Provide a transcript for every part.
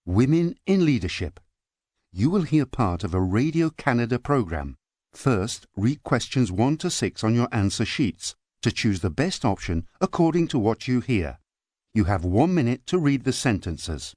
Women in Leadership. You will hear part of a Radio Canada program. First, read questions 1 to 6 on your answer sheets to choose the best option according to what you hear. You have 1 minute to read the sentences.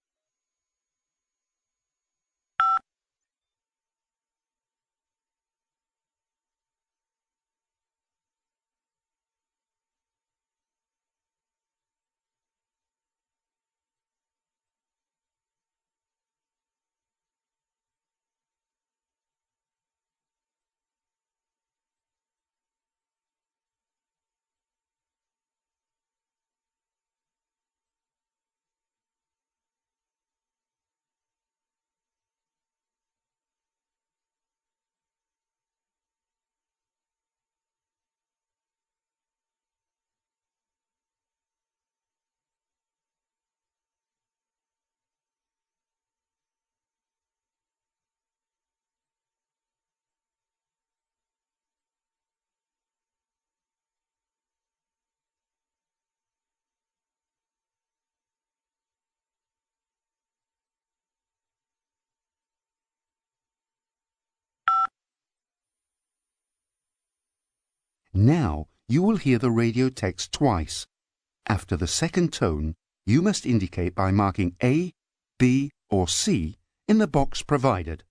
Now you will hear the radio text twice. After the second tone, you must indicate by marking A, B or C in the box provided.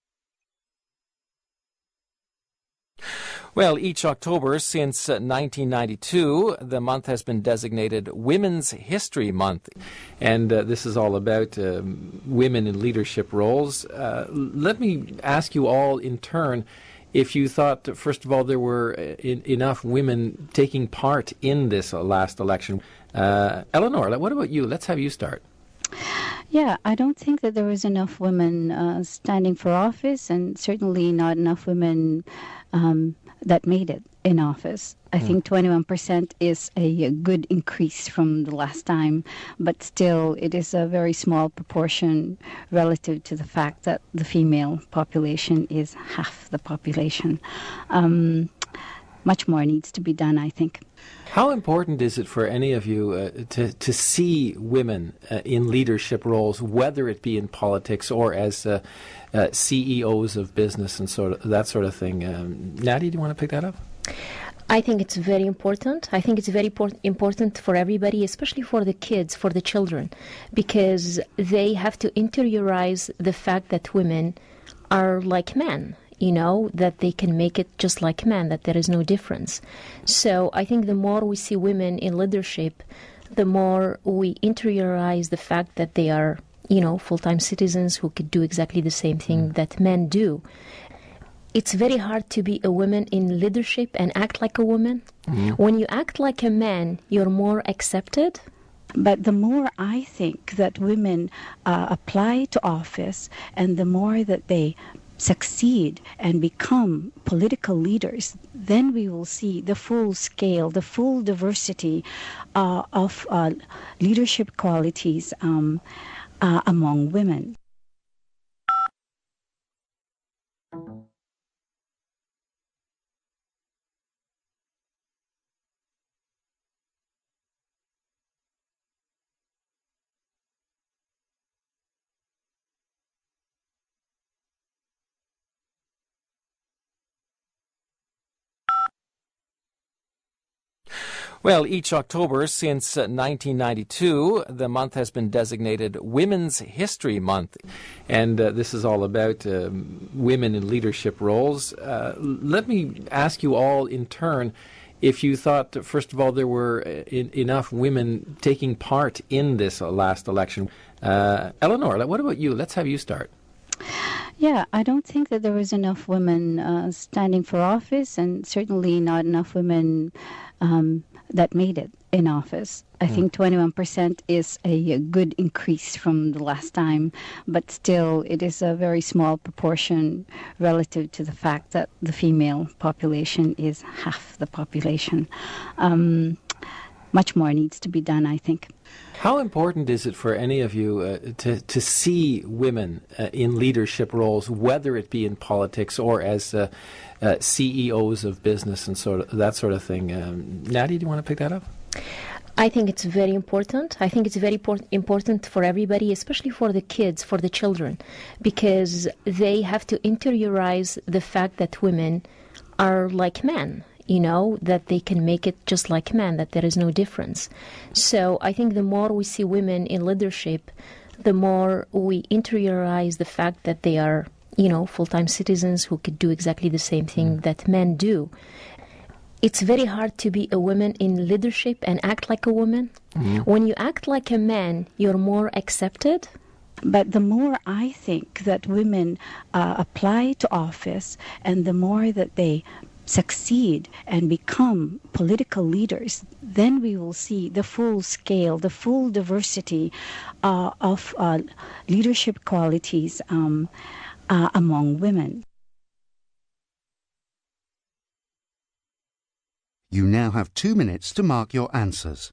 Well, each October since 1992, the month has been designated Women's History Month. And this is all about women in leadership roles. Let me ask you all in turn if you thought, first of all, there were enough women taking part in this last election. Eleanor, what about you? Let's have you start. Yeah, I don't think that there was enough women standing for office, and certainly not enough women that made it in office. I think 21% is a good increase from the last time, but still it is a very small proportion relative to the fact that the female population is half the population. Much more needs to be done, I think. How important is it for any of you to see women in leadership roles, whether it be in politics or as CEOs of business and that sort of thing? Nadia, do you want to pick that up? I think it's very important. I think it's very important for everybody, especially for the kids, for the children, because they have to interiorize the fact that women are like men. You know, that they can make it just like men, that there is no difference. So I think the more we see women in leadership, the more we interiorize the fact that they are, you know, full-time citizens who could do exactly the same thing that men do. It's very hard to be a woman in leadership and act like a woman. When you act like a man, you're more accepted. But the more I think that women apply to office, and the more that they succeed and become political leaders, then we will see the full scale, the full diversity of leadership qualities among women. Well, each October since 1992, the month has been designated Women's History Month. And this is all about women in leadership roles. Let me ask you all in turn if you thought, first of all, there were enough women taking part in this last election. Eleanor, what about you? Let's have you start. Yeah, I don't think that there was enough women standing for office, and certainly not enough women that made it in office. I think 21% is a good increase from the last time, but still it is a very small proportion relative to the fact that the female population is half the population. Much more needs to be done, I think. How important is it for any of you to see women in leadership roles, whether it be in politics or as CEOs of business and that sort of thing? Nadia, do you want to pick that up? I think it's very important. I think it's very important for everybody, especially for the kids, for the children, because they have to interiorize the fact that women are like men, that they can make it just like men, that there is no difference. So I think the more we see women in leadership, the more we interiorize the fact that they are, full-time citizens who could do exactly the same thing that men do. It's very hard to be a woman in leadership and act like a woman. When you act like a man, you're more accepted. But the more I think that women apply to office and the more that they succeed and become political leaders, then we will see the full scale, the full diversity of leadership qualities among women. You now have 2 minutes to mark your answers.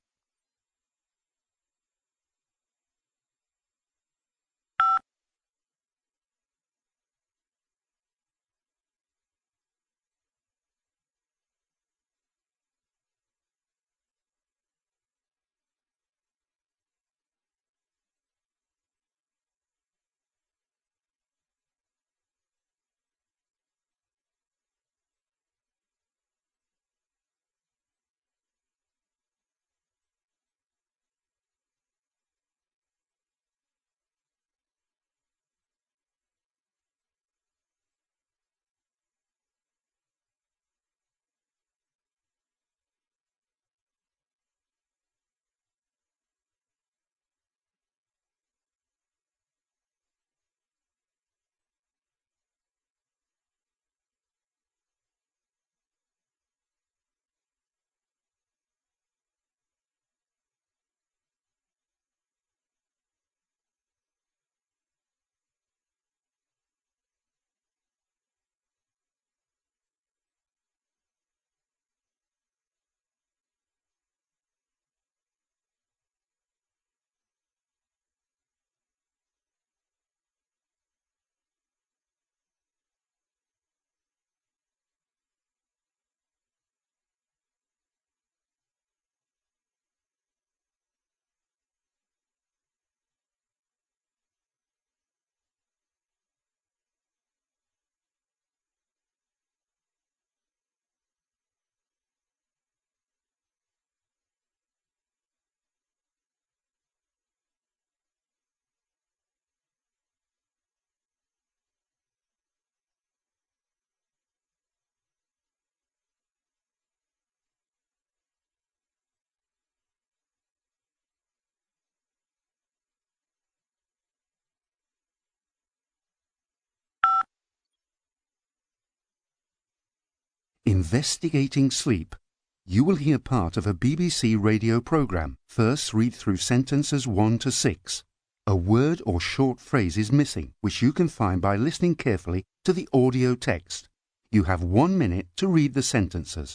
Investigating Sleep. You will hear part of a BBC radio programme. First, read through sentences 1 to 6. A word or short phrase is missing, which you can find by listening carefully to the audio text. You have 1 minute to read the sentences.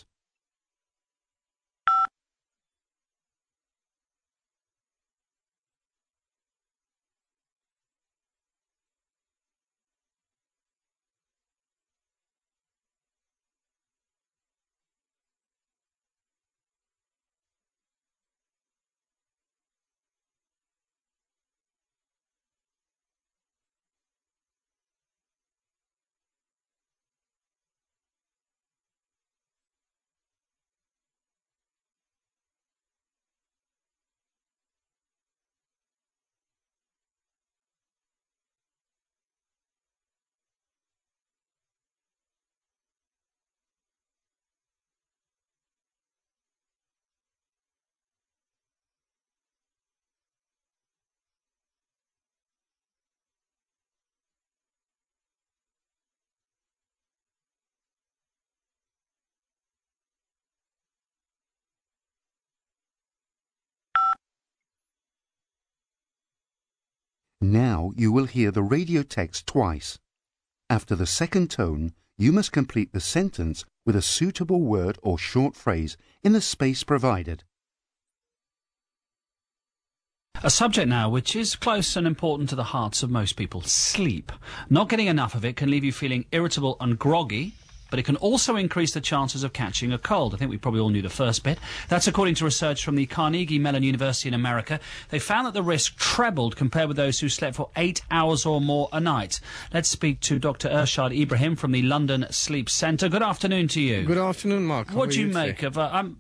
Now you will hear the radio text twice. After the second tone, you must complete the sentence with a suitable word or short phrase in the space provided. A subject now which is close and important to the hearts of most people: sleep. Not getting enough of it can leave you feeling irritable and groggy, but it can also increase the chances of catching a cold. I think we probably all knew the first bit. That's according to research from the Carnegie Mellon University in America. They found that the risk trebled compared with those who slept for 8 hours or more a night. Let's speak to Dr. Irshad Ibrahim from the London Sleep Centre. Good afternoon to you. Good afternoon, Mark. What do you make of...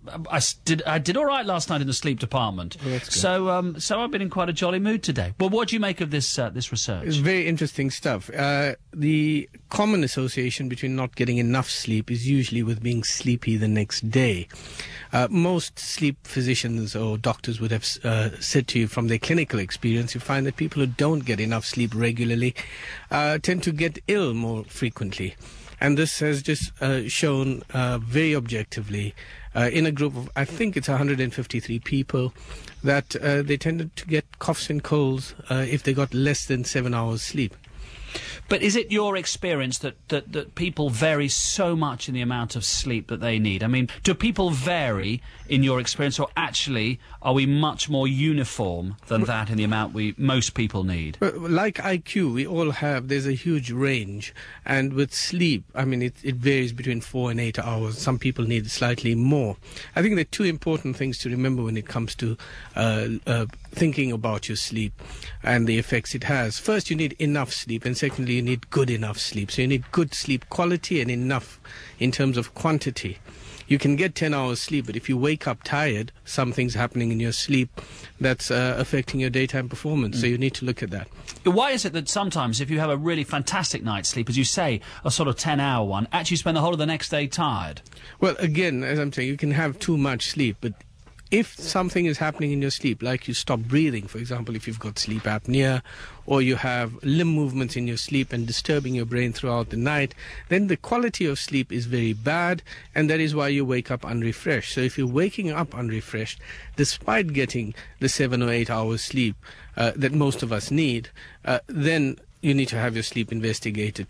I did all right last night in the sleep department. Oh, that's good. So I've been in quite a jolly mood today. Well, what do you make of this research? It's very interesting stuff. The common association between not getting enough sleep is usually with being sleepy the next day. Most sleep physicians or doctors would have said to you from their clinical experience, you find that people who don't get enough sleep regularly tend to get ill more frequently. And this has just shown very objectively in a group of, I think it's 153 people, that they tended to get coughs and colds if they got less than 7 hours sleep. But is it your experience that people vary so much in the amount of sleep that they need? I mean, do people vary in your experience, or actually are we much more uniform than that in the amount most people need? Like IQ, we all have, there's a huge range. And with sleep, I mean, it varies between 4 and 8 hours. Some people need slightly more. I think there are two important things to remember when it comes to thinking about your sleep and the effects it has. First, you need enough sleep, and secondly, you need good enough sleep. So you need good sleep quality and enough in terms of quantity. You can get 10 hours sleep, but if you wake up tired, something's happening in your sleep that's affecting your daytime performance. So you need to look at that. Why is it that sometimes if you have a really fantastic night's sleep, as you say, a sort of 10-hour one, actually you spend the whole of the next day tired? Well, again, as I'm saying, you can have too much sleep, but if something is happening in your sleep, like you stop breathing, for example, if you've got sleep apnea, or you have limb movements in your sleep and disturbing your brain throughout the night, then the quality of sleep is very bad, and that is why you wake up unrefreshed. So if you're waking up unrefreshed, despite getting the 7 or 8 hours sleep that most of us need, then you need to have your sleep investigated.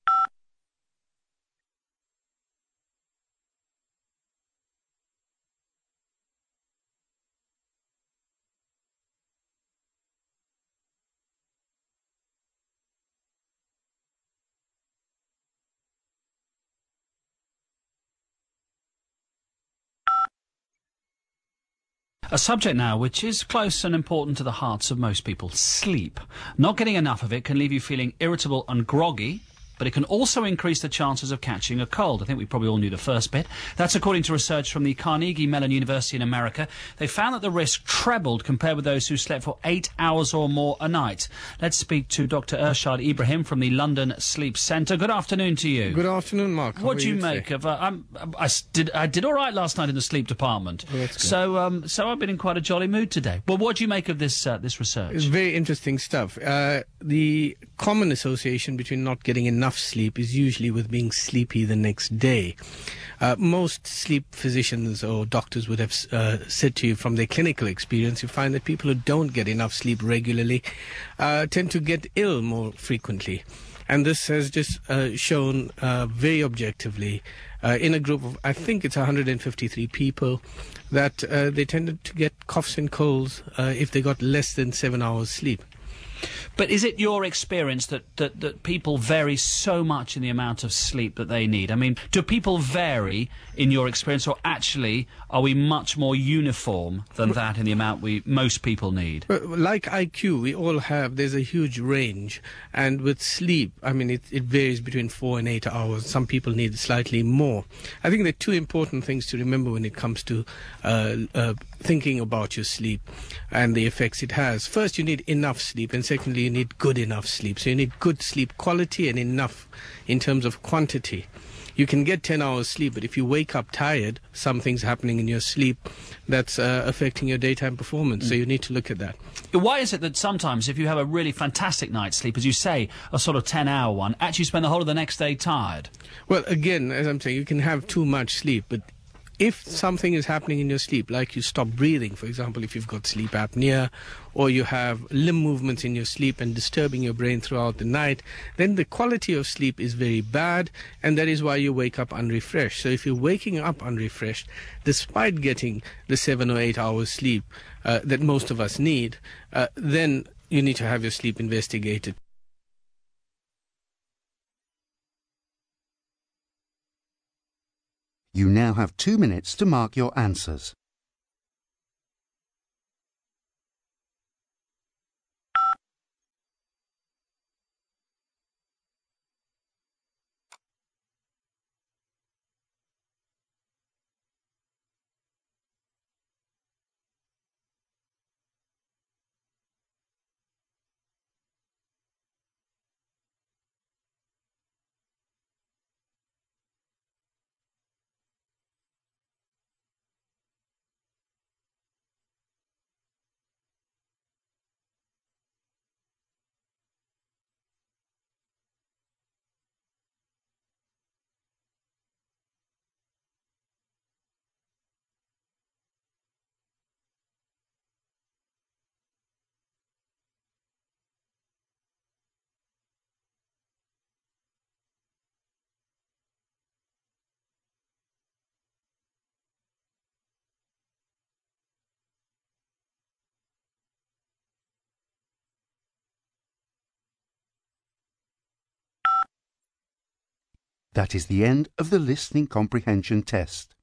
A subject now which is close and important to the hearts of most people: sleep. Not getting enough of it can leave you feeling irritable and groggy, but it can also increase the chances of catching a cold. I think we probably all knew the first bit. That's according to research from the Carnegie Mellon University in America. They found that the risk trebled compared with those who slept for 8 hours or more a night. Let's speak to Dr. Irshad Ibrahim from the London Sleep Centre. Good afternoon to you. Good afternoon, Mark. What do you make of... I did all right last night in the sleep department. Oh, that's good. So I've been in quite a jolly mood today. Well, what do you make of this research? It's very interesting stuff. The common association between not getting enough sleep is usually with being sleepy the next day. Most sleep physicians or doctors would have said to you from their clinical experience, you find that people who don't get enough sleep regularly tend to get ill more frequently. And this has just shown very objectively in a group of, I think it's 153 people, that they tended to get coughs and colds if they got less than 7 hours sleep. But is it your experience that people vary so much in the amount of sleep that they need? I mean, do people vary in your experience, or actually are we much more uniform than that in the amount most people need? Like IQ, we all have, there's a huge range. And with sleep, I mean, it varies between 4 and 8 hours. Some people need slightly more. I think there are two important things to remember when it comes to thinking about your sleep and the effects it has. First, you need enough sleep, and secondly, you need good enough sleep. So you need good sleep quality and enough in terms of quantity. You can get 10 hours sleep, but if you wake up tired, something's happening in your sleep that's affecting your daytime performance. So you need to look at that. Why is it that sometimes if you have a really fantastic night's sleep, as you say, a sort of 10-hour one, actually you spend the whole of the next day tired? Well, again, as I'm saying, you can have too much sleep, but if something is happening in your sleep, like you stop breathing, for example, if you've got sleep apnea, or you have limb movements in your sleep and disturbing your brain throughout the night, then the quality of sleep is very bad, and that is why you wake up unrefreshed. So if you're waking up unrefreshed, despite getting the 7 or 8 hours sleep that most of us need, then you need to have your sleep investigated. You now have 2 minutes to mark your answers. That is the end of the listening comprehension test.